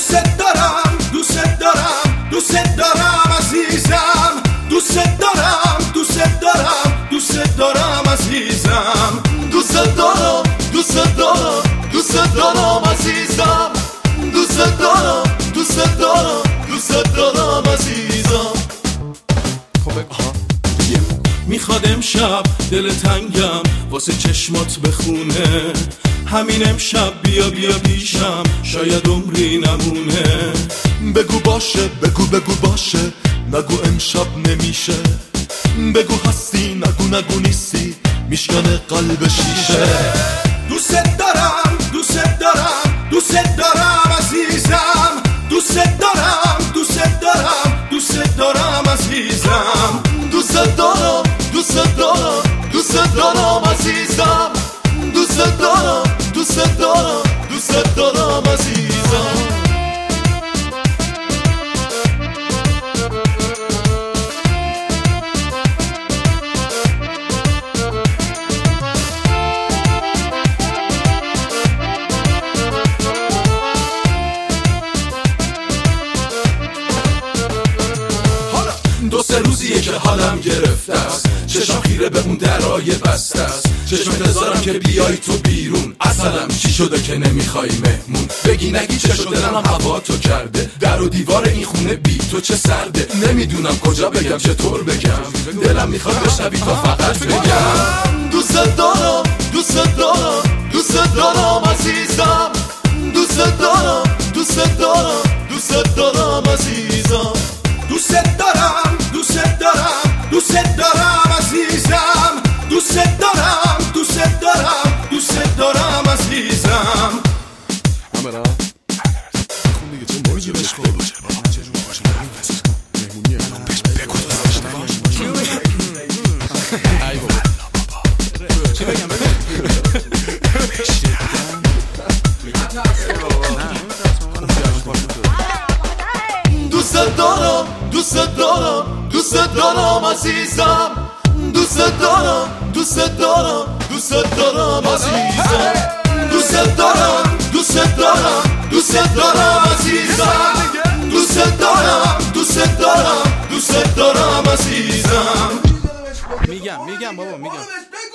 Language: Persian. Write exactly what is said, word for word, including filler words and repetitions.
دوست دارم دوست دارم دوست دارم عزیزم دوست دارم دوست دارم دوست دارم عزیزم دوست دارم دوست دارم دوست دارم عزیزم دوست دارم دوست دارم دوست دارم عزیزم. میخواد امشب دل تنگم واسه چشمات بخونه، همین امشب بیا بیا پیشم شاید عمری نمونه. بگو باشه بگو بگو باشه نگو امشب نمیشه، بگو هستی نگو نگو نیستی میشکنه قلب شیشه. دوست دارم دوست دارم دوست دارم عزیزم دوست دارم دوست دارم دوست دارم عزیزم دوست دارم دوست دارم دوست دارم عزیزم دوست دارم دوست دارم دوست دارم عزیزم. دو سه روزیه که حالم گرفته است، چشم خیره به اون درای بسته است، چشم انتظارم که بیای تو بیرون. اصلم چی شده که نمیخوای مهمون؟ بگی نگی چه شده دلم هوا تو کرده، در و دیوار این خونه بی تو چه سرده. نمیدونم کجا بگم چطور بگم، دلم میخواد بشنوی تا فقط بگم دوست دارم دوست دارم دوست دارم عزیزم دوست دارم دوست دارم دوست دارم عزیزم دوست دارم دوست دارم دوست دارم عزیزم دوست دارم دوست دارم دوست دارم عزیزم. همرا خون دیگه چه موجی بهش خوب باشه چه جون باشه مهمونی الان بهش بگو داشته باش. ای بابا چی بگم بگم دوست دارم دوست دارم دوست دارم عزیزم دوست دارم دوست دارم دوست دارم عزیزم دوست دارم دوست دارم دوست دارم عزیزم دوست دارم دوست دارم دوست دارم عزیزم. میگم میگم بابا میگم